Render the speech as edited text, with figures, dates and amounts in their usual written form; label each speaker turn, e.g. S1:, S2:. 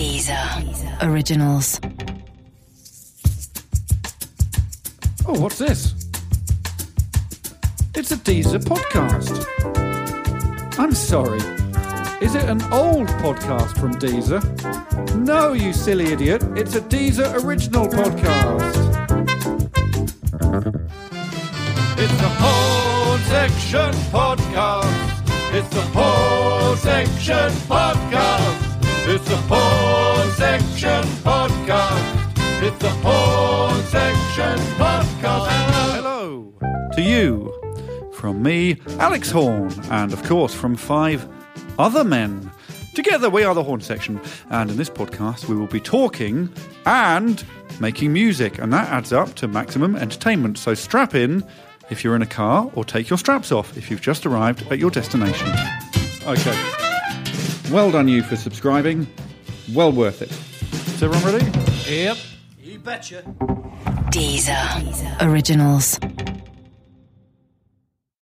S1: Deezer Originals.
S2: Oh, what's this? It's a Deezer podcast. I'm sorry. Is it an old podcast from Deezer? No, you silly idiot. It's a Deezer original podcast. It's the Whole Section Podcast. It's the Whole Section Podcast. It's the Whole Section Podcast. It's the Whole Section Podcast. Hello to you from me, Alex Horn, and of course from 5 other men. Together we are the Horn Section, and in this podcast we will be talking and making music, and that adds up to maximum entertainment. So strap in if you're in a car, or take your straps off if you've just arrived at your destination. Okay. Well done you for subscribing. Well worth it. Is everyone ready?
S3: Yep. You betcha.
S1: Deezer Originals.